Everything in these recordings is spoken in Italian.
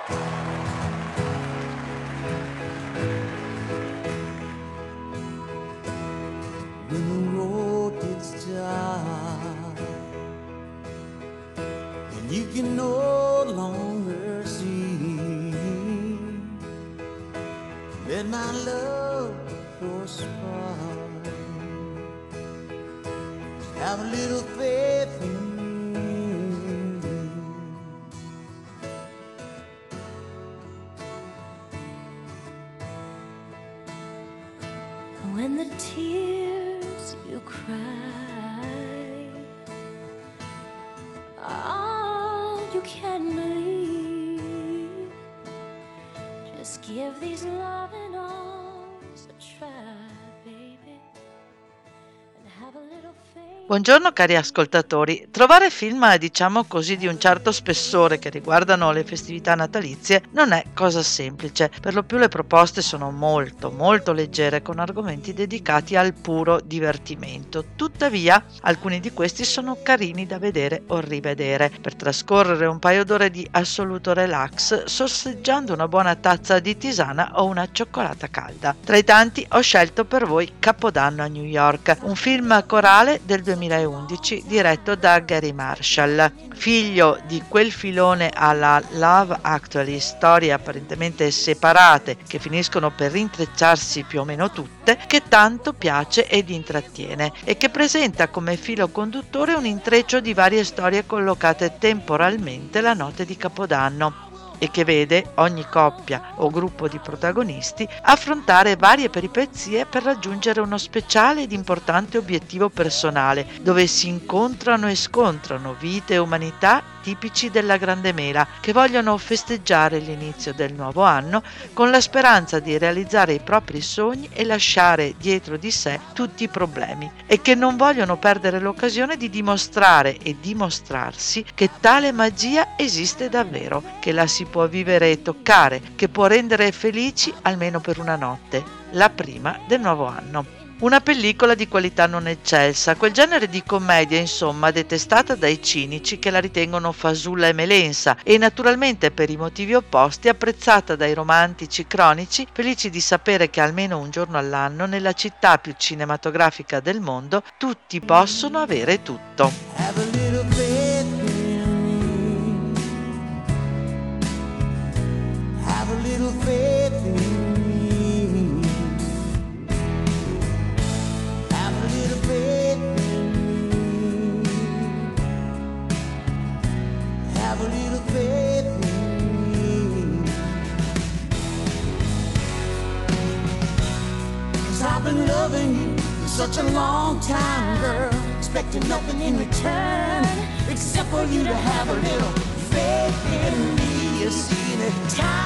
When the road gets dark and you can no longer see, let my love for a spark, have a little faith in me. When the tears you cry all you can believe, just give these loving arms a try, baby, and have a little faith. Buongiorno cari ascoltatori, trovare film diciamo così di un certo spessore che riguardano le festività natalizie non è cosa semplice, per lo più le proposte sono molto leggere con argomenti dedicati al puro divertimento, tuttavia alcuni di questi sono carini da vedere o rivedere per trascorrere un paio d'ore di assoluto relax sorseggiando una buona tazza di tisana o una cioccolata calda. Tra i tanti ho scelto per voi Capodanno a New York, un film corale del 2011 diretto da Gary Marshall, figlio di quel filone alla Love Actually, storie apparentemente separate che finiscono per rintrecciarsi più o meno tutte, che tanto piace ed intrattiene e che presenta come filo conduttore un intreccio di varie storie collocate temporalmente la notte di Capodanno e che vede ogni coppia o gruppo di protagonisti affrontare varie peripezie per raggiungere uno speciale ed importante obiettivo personale, dove si incontrano e scontrano vite e umanità tipici della Grande Mela, che vogliono festeggiare l'inizio del nuovo anno con la speranza di realizzare i propri sogni e lasciare dietro di sé tutti i problemi, e che non vogliono perdere l'occasione di dimostrare e dimostrarsi che tale magia esiste davvero, che la si può vivere e toccare, che può rendere felici almeno per una notte, la prima del nuovo anno. Una pellicola di qualità non eccelsa, quel genere di commedia insomma detestata dai cinici che la ritengono fasulla e melensa, e naturalmente per i motivi opposti apprezzata dai romantici cronici felici di sapere che almeno un giorno all'anno nella città più cinematografica del mondo tutti possono avere tutto. Have a little faith in me. Have a little faith in me. Have a little faith in me. Have a little faith in me. 'Cause I've been loving you for such a long time, girl, expecting nothing in return except for you to have a little faith in me. You see that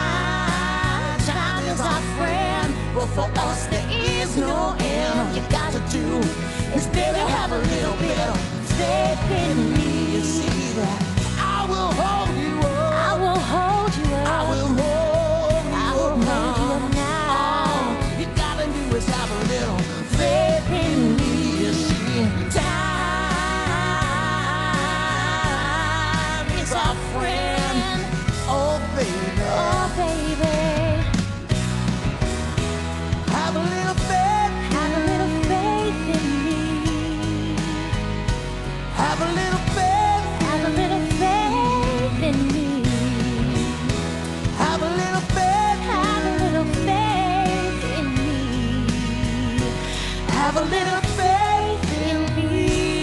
time is our friend, but for us there is no end. All you gotta do is baby have a little bit of faith in me. You see that I will hold you up, I will hold you up, I will hold you I will up hold now. you up now. All you gotta do is have a little faith in me. You see, time is our friend. Oh baby, Oh baby, have a little faith. have a little faith in me. Have a little faith. Have a little faith in me. Have a little faith. Have a little faith in me. Have a little faith in me.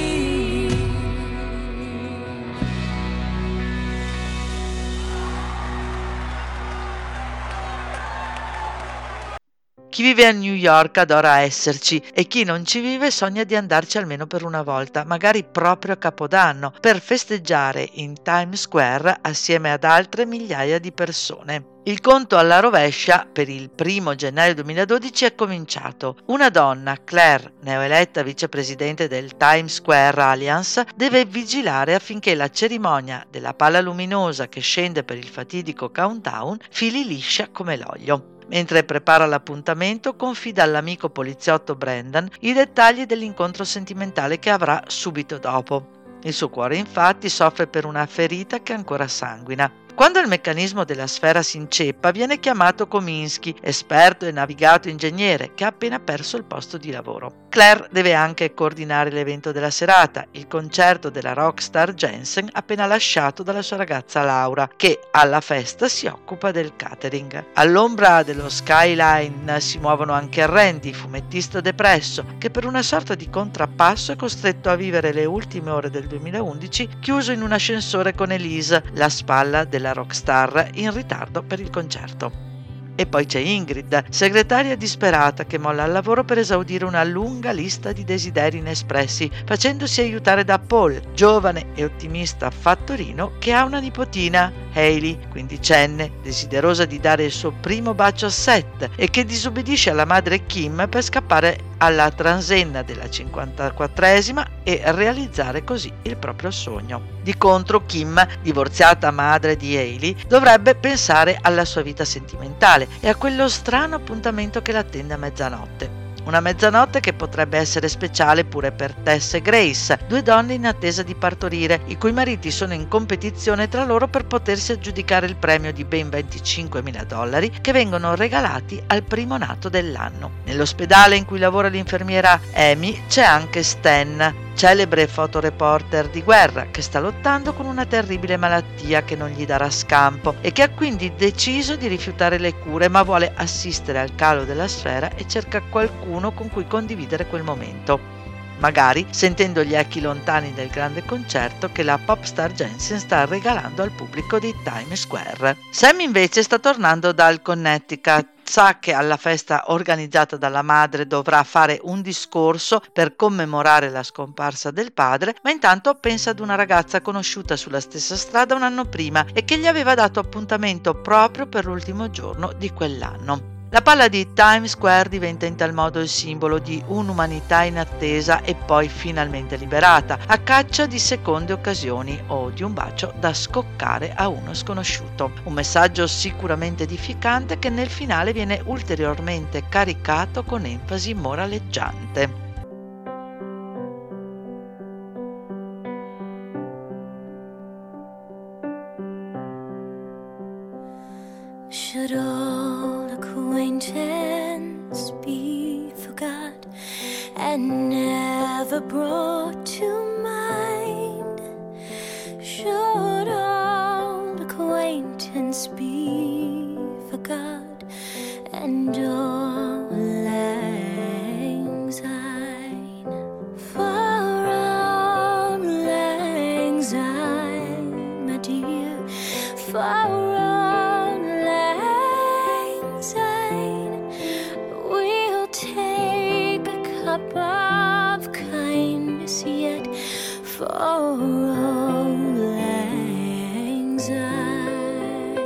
Chi vive a New York adora esserci e chi non ci vive sogna di andarci almeno per una volta, magari proprio a Capodanno, per festeggiare in Times Square assieme ad altre migliaia di persone. Il conto alla rovescia per il 1 gennaio 2012 è cominciato. Una donna, Claire, neoeletta vicepresidente del Times Square Alliance, deve vigilare affinché la cerimonia della palla luminosa che scende per il fatidico countdown fili liscia come l'olio. Mentre prepara l'appuntamento, confida all'amico poliziotto Brendan i dettagli dell'incontro sentimentale che avrà subito dopo. Il suo cuore infatti soffre per una ferita che ancora sanguina. Quando il meccanismo della sfera si inceppa, viene chiamato Kominsky, esperto e navigato ingegnere, che ha appena perso il posto di lavoro. Claire deve anche coordinare l'evento della serata, il concerto della rockstar Jensen appena lasciato dalla sua ragazza Laura, che alla festa si occupa del catering. All'ombra dello skyline si muovono anche Randy, fumettista depresso, che per una sorta di contrappasso è costretto a vivere le ultime ore del 2011 chiuso in un ascensore con Elise, la spalla della rockstar, in ritardo per il concerto. E poi c'è Ingrid, segretaria disperata che molla il lavoro per esaudire una lunga lista di desideri inespressi, facendosi aiutare da Paul, giovane e ottimista fattorino che ha una nipotina, Hailey, quindicenne, desiderosa di dare il suo primo bacio a Seth e che disobbedisce alla madre Kim per scappare alla transenna della 54esima e realizzare così il proprio sogno. Di contro Kim, divorziata madre di Hailey, dovrebbe pensare alla sua vita sentimentale e a quello strano appuntamento che l'attende a mezzanotte. Una mezzanotte che potrebbe essere speciale pure per Tess e Grace, due donne in attesa di partorire, i cui mariti sono in competizione tra loro per potersi aggiudicare il premio di ben $25.000 che vengono regalati al primo nato dell'anno. Nell'ospedale in cui lavora l'infermiera Amy c'è anche Stan, celebre fotoreporter di guerra che sta lottando con una terribile malattia che non gli darà scampo e che ha quindi deciso di rifiutare le cure, ma vuole assistere al calo della sfera e cerca qualcuno con cui condividere quel momento, magari sentendo gli echi lontani del grande concerto che la popstar Jensen sta regalando al pubblico di Times Square. Sam invece sta tornando dal Connecticut. Sa che alla festa organizzata dalla madre dovrà fare un discorso per commemorare la scomparsa del padre, ma intanto pensa ad una ragazza conosciuta sulla stessa strada un anno prima e che gli aveva dato appuntamento proprio per l'ultimo giorno di quell'anno. La palla di Times Square diventa in tal modo il simbolo di un'umanità in attesa e poi finalmente liberata, a caccia di seconde occasioni o di un bacio da scoccare a uno sconosciuto. Un messaggio sicuramente edificante che nel finale viene ulteriormente caricato con enfasi moraleggiante. Should all acquaintance be forgot and never brought to mind? Should all acquaintance be forgot and all lang syne? For all lang syne, my dear, for all of kindness yet for all lang syne.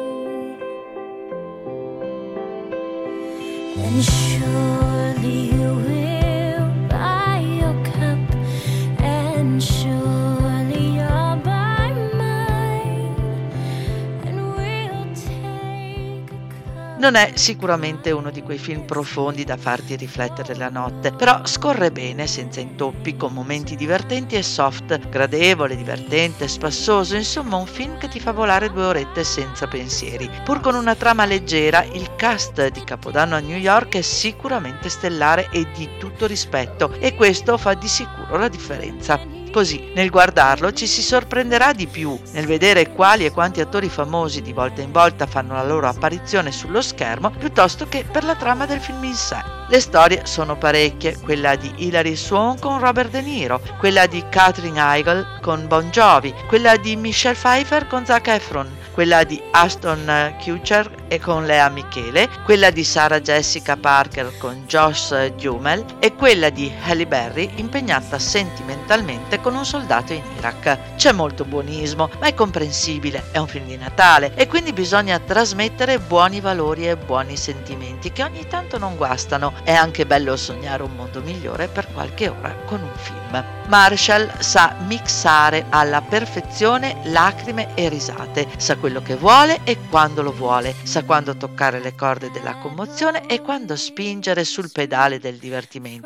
And surely you will buy your cup, and surely you'll buy mine, and we'll take a cup. Non è sicuramente uno di quei film profondi da farti riflettere la notte, però scorre bene, senza intoppi, con momenti divertenti e soft, gradevole, divertente, spassoso, insomma un film che ti fa volare 2 orette senza pensieri. Pur con una trama leggera, il cast di Capodanno a New York è sicuramente stellare e di tutto rispetto, e questo fa di sicuro la differenza. Così, nel guardarlo ci si sorprenderà di più, nel vedere quali e quanti attori famosi di volta in volta fanno la loro apparizione sullo schermo, piuttosto che per la trama del film in sé. Le storie sono parecchie, quella di Hilary Swank con Robert De Niro, quella di Katherine Heigl con Bon Jovi, quella di Michelle Pfeiffer con Zac Efron, quella di Ashton Kutcher e con Lea Michele, quella di Sarah Jessica Parker con Josh Duhamel e quella di Halle Berry impegnata sentimentalmente con un soldato in Iraq. C'è molto buonismo, ma è comprensibile, è un film di Natale e quindi bisogna trasmettere buoni valori e buoni sentimenti che ogni tanto non guastano. È anche bello sognare un mondo migliore per qualche ora con un film. Marshall sa mixare alla perfezione lacrime e risate, sa quello che vuole e quando lo vuole, sa quando toccare le corde della commozione e quando spingere sul pedale del divertimento.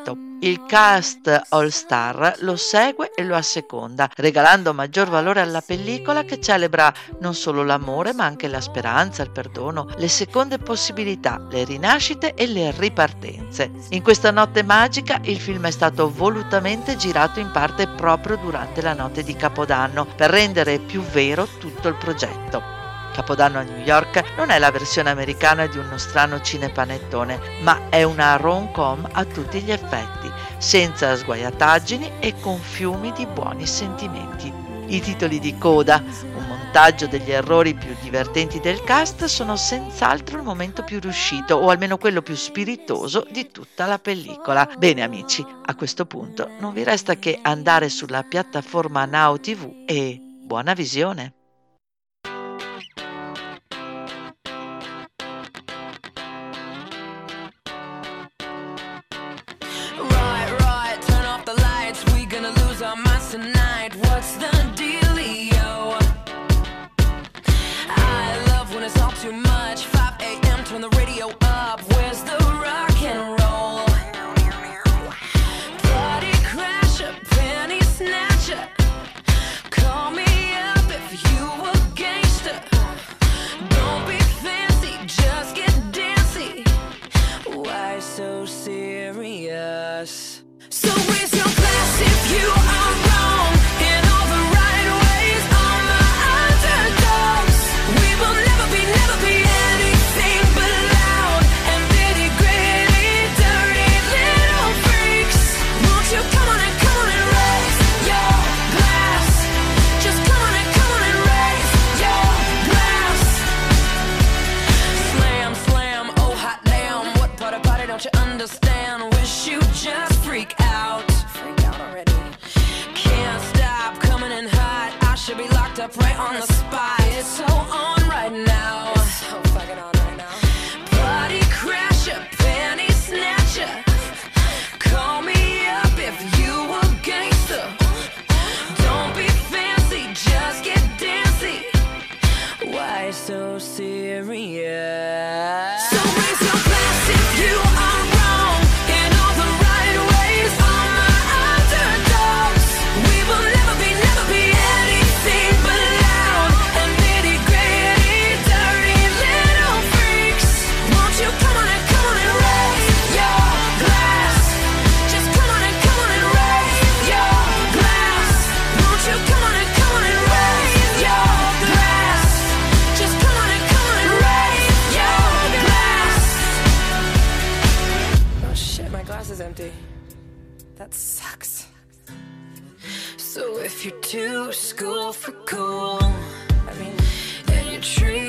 Il cast All Star lo segue e lo asseconda, regalando maggior valore alla pellicola che celebra non solo l'amore ma anche la speranza, il perdono, le seconde possibilità, le rinascite e le ripartenze. In questa notte magica il film è stato volutamente girato in parte proprio durante la notte di Capodanno per rendere più vero tutto il progetto. Capodanno a New York non è la versione americana di uno strano cinepanettone, ma è una rom-com a tutti gli effetti, senza sguaiataggini e con fiumi di buoni sentimenti. I titoli di coda, un montaggio degli errori più divertenti del cast, sono senz'altro il momento più riuscito, o almeno quello più spiritoso di tutta la pellicola. Bene amici, a questo punto non vi resta che andare sulla piattaforma Now TV e buona visione! Tonight, what's the dealio? I love when it's all too much. 5 a.m. turn the radio up. Where's the rock and roll? Party crasher, penny snatcher. Call me up if you a gangster. Don't be fancy, just get dancy. Why so serious? So raise your glass if you are wrong in all the right ways. All my underdogs, we will never be anything but loud and nitty gritty, dirty little freaks. Won't you come on and raise your glass? Just come on and raise your glass. Slam, slam, oh hot damn. What part about it don't you understand? Wish you just freak out. Already. Can't stop coming in hot. I should be locked up right on the spot. It's so on right now. It's so fucking on right now. Party crasher, penny snatcher. Call me up if you a gangster. Don't be fancy, just get dancy. Why so serious? So raise your glass if you are wrong in all the right ways. All my underdogs, we will never be anything but loud and nitty gritty, dirty little freaks. Won't you come on and raise your glass? Just come on and raise your glass. Won't you come on and raise your glass? Just come on and raise your glass. Oh shit, my glass is empty. That sucks. So if you're too school for cool, and you treat